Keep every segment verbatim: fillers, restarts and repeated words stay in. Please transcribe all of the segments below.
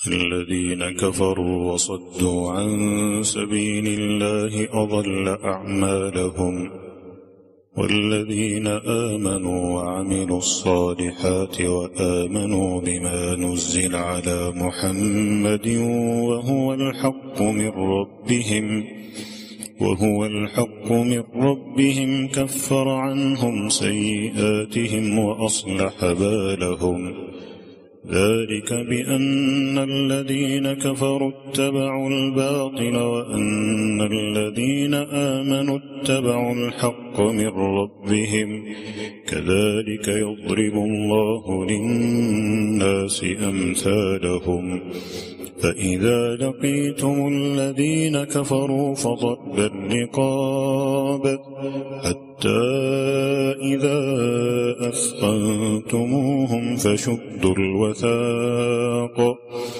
الذين كفروا وصدوا عن سبيل الله أضل أعمالهم والذين آمنوا وعملوا الصالحات وآمنوا بما نزل على محمد وهو الحق من ربهم وهو الحق من ربهم كفر عنهم سيئاتهم وأصلح بالهم ذلك بأن الذين كفروا اتبعوا الباطل وأن الذين آمنوا اتبعوا الحق من ربهم كذلك يضرب الله للناس أمثالهم فإذا لقيتم الذين كفروا فضرب الرقاب حتى إذا أثخنتموهم فشدوا الوثاق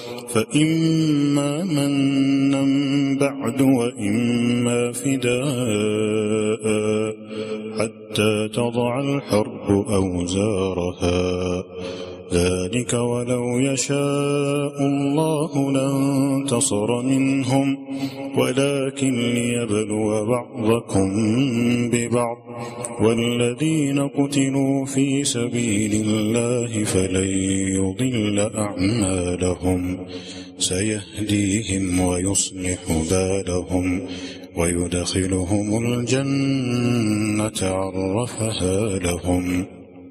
فإما منا بعد وإما فداء حتى تضع الحرب أوزارها ذلك ولو يشاء الله لانتصر منهم ولكن ليبلو بعضكم ببعض والذين قتلوا في سبيل الله فلن يضل أعمالهم سيهديهم ويصلح بالهم ويدخلهم الجنة عرفها لهم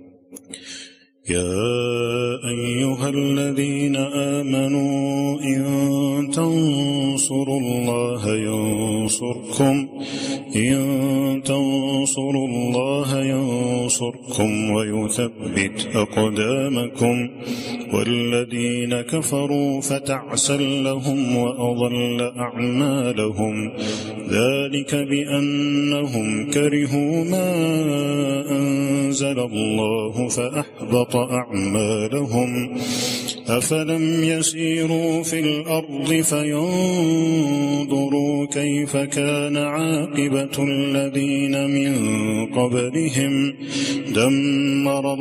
يا أيها الذين آمنوا إن تنصروا الله ينصركم إن تنصروا الله ينصركم ويثبت أقدامكم والذين كفروا فتعسا لهم وأضل أعمالهم ذلك بأنهم كرهوا ما أنزل الله فأحبط أعمالهم أفلم يسيروا في الأرض فينظروا كيف كان عاقبة الذين من قبلهم دمر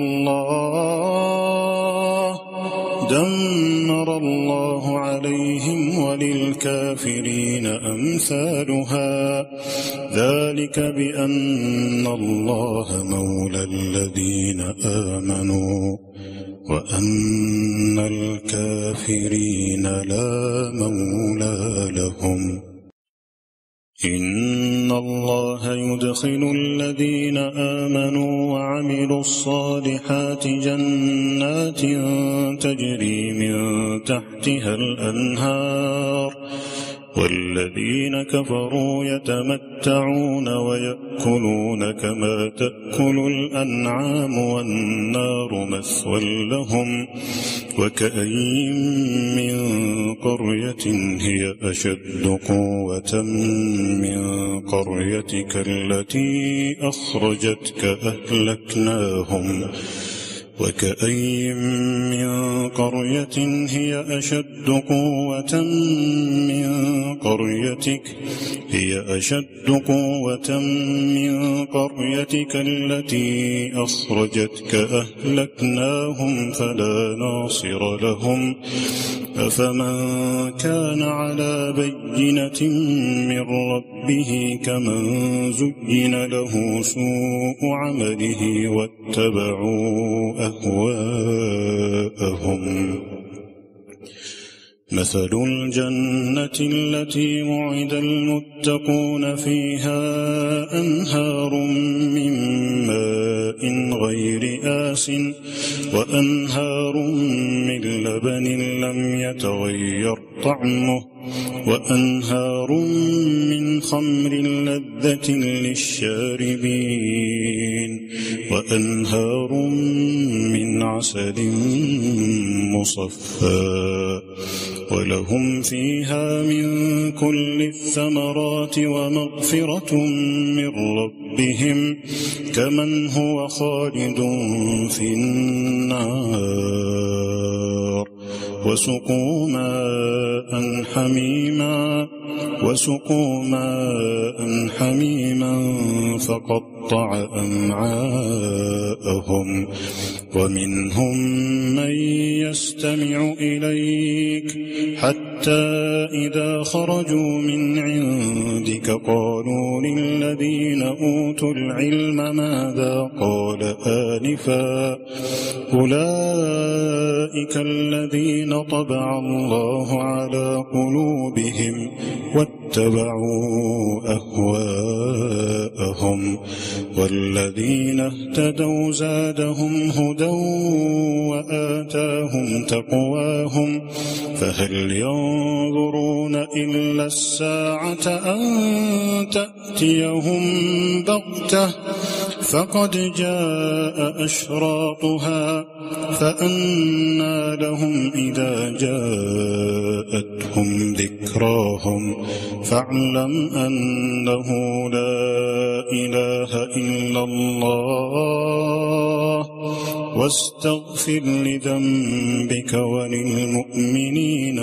الله دمر الله عليهم وللكافرين أمثالها ذلك بأن الله مولى الذين آمنوا وأن الكافرين لا مولى لهم إن الله يدخل الذين آمنوا وعملوا الصالحات جنات تجري من تحتها الأنهار والذين كفروا يتمتعون ويأكلون كما تأكل الأنعام والنار مثوى لهم وكأين من قرية هي أشد قوة من قريتك التي أخرجتك أهلكناهم وكأين من قرية هي أشد قوة من قريتك هي أشد قوة من قريتك التي أخرجتك أهلكناهم فلا ناصر لهم أفمن كان على بينة من ربه كمن زين له سوء عمله واتبعوا أهواءهم مثل الجنة التي وعد المتقون فيها أنهار من ماء غير آس وأنهار من لبن لم يتغير طعمه وأنهار من خمر لذة للشاربين وأنهار من عسل مصفى ولهم فيها من كل الثمرات ومغفرة من ربهم كمن هو خالد في النار وسقوا ماء حميما وسقوا ماء حميما فقطع أمعاءهم ومنهم من يستمع إليك حتى إذا خرجوا من عندك قالوا للذين أوتوا العلم ماذا قال آنفا أولئك الذين طبع الله على قلوبهم واتبعوا أهواءهم والذين اهتدوا زادهم هدى وآتاهم تقواهم فهل ينظرون إلا الساعة أن تأتيهم بغتة فقد جاء أشراطها فأنى لهم إذا جاءتهم ذكراهم فاعلم أنه لا إله إلا الله واستغفر لذنبك وللمؤمنين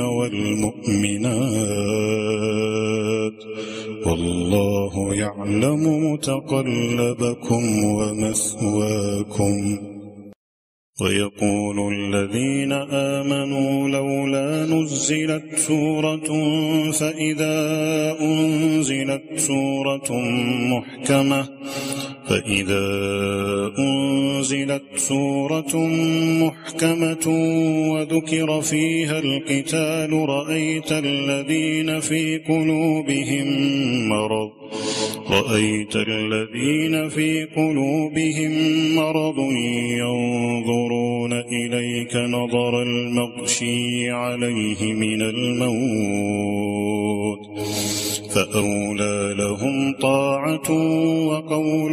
والمؤمنات والله يعلم متقلبكم ومثواكم. ويقول الذين آمنوا لولا نزلت سورة فإذا أنزلت سورة محكمة فإذا أنزلت سورة محكمة وذكر فيها القتال رأيت الذين في قلوبهم مرض رأيت الذين في قلوبهم مرض ينظرون إليك نظر المغشي عليه من الموت فأولى لهم طاعة وقول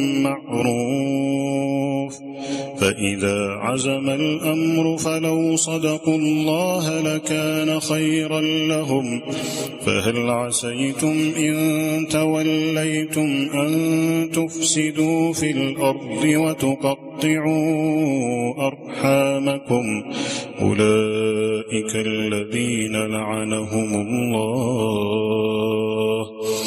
معروف فإذا عزم الأمر فلو صدقوا الله لكان خيرا لهم فهل عسيتم إن توليتم أن تفسدوا في الأرض وتقطعوا أرحامكم أولئك الذين لعنهم الله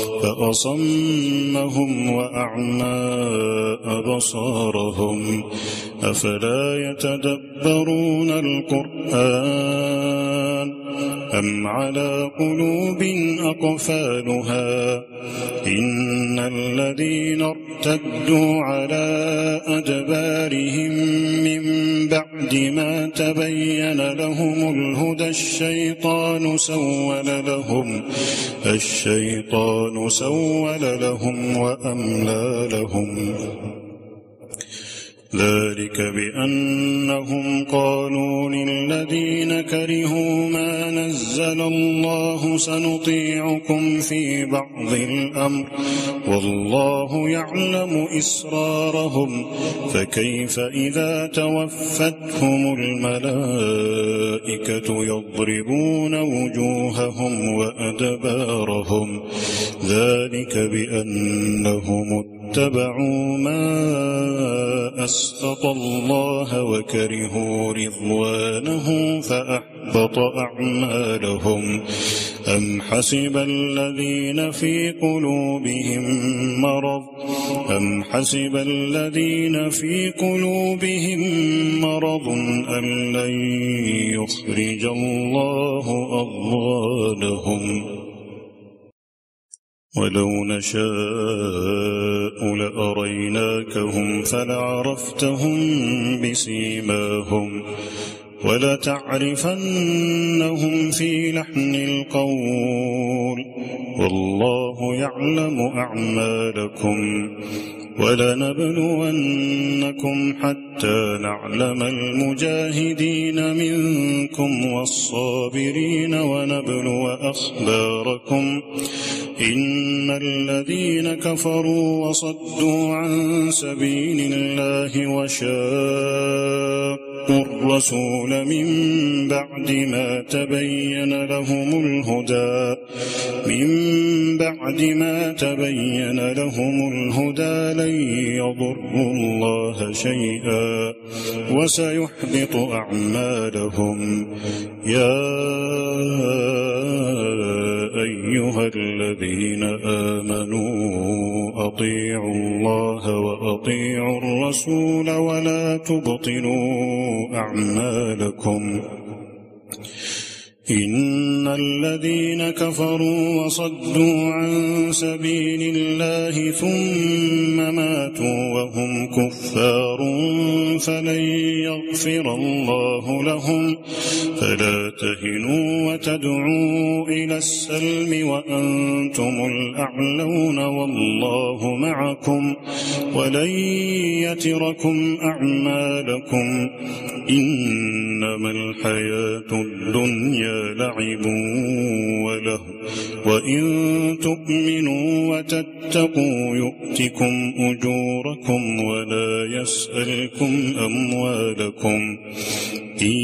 فأصمهم وأعمى أبصارهم أفلا يتدبرون القرآن أم على قلوب أقفالها إن الذين ارتدوا على أدبارهم من بعد ما تبين لهم الهدى الشيطان سول لهم الشيطان سول لهم وأملى لهم ذلك بأنهم قالوا للذين كرهوا ما نزل الله سنطيعكم في بعض الأمر والله يعلم إسرارهم فكيف إذا توفتهم الملائكة يضربون وجوههم وأدبارهم ذلك بأنهم اتبعوا ما أسخط الله وكرهوا رضوانه فأحبط أعمالهم أم حسب الذين في قلوبهم مرض أم حسب الذين في قلوبهم مرض أن لن يخرج الله أضغانهم ولو نشاء لأريناكهم فلعرفتهم بسيماهم ولتعرفنهم في لحن القول والله يعلم أعمالكم ولنبلونكم حتى نعلم المجاهدين منكم والصابرين ونبلو أخباركم إن الذين كفروا وصدوا عن سبيل الله وشاقوا الرسول من بعد ما تبين لهم الهدى من بعد ما تبين لهم الهدى لن يضروا الله شيئا وسيحبط أعمالهم يا أيها أيها الذين آمنوا أطيعوا الله وأطيعوا الرسول ولا تبطلوا أعمالكم إن الذين كفروا وصدوا عن سبيل الله ثم ماتوا وهم كفار فلن يغفر الله لهم فلا تهنوا وتدعوا إلى السلم وأنتم الأعلون والله معكم ولن يتركم أعمالكم إنما الحياة الدنيا لعب وله وإن تؤمنوا وتتقوا يؤتكم أجوركم ولا يسألكم أموالكم إن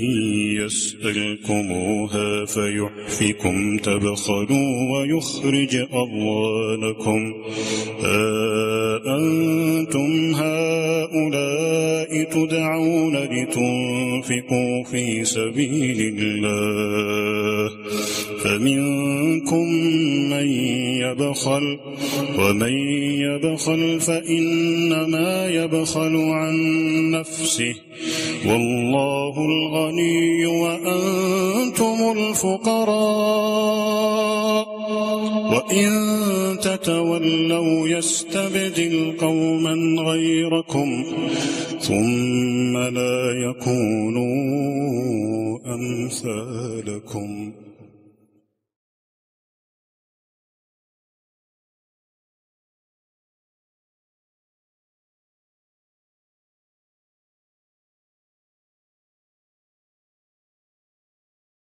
يسألكموها فيحفكم تبخلوا ويخرج أضوانكم ها أنتم هؤلاء تدعون لتنفقوا في سبيل الله فمنكم من يبخل ومن يبخل فإنما يبخل عن نفسه والله الغني وأنتم الفقراء وإن تتولوا يستبدل قوما غيركم ثم لا يكونوا أمثالكم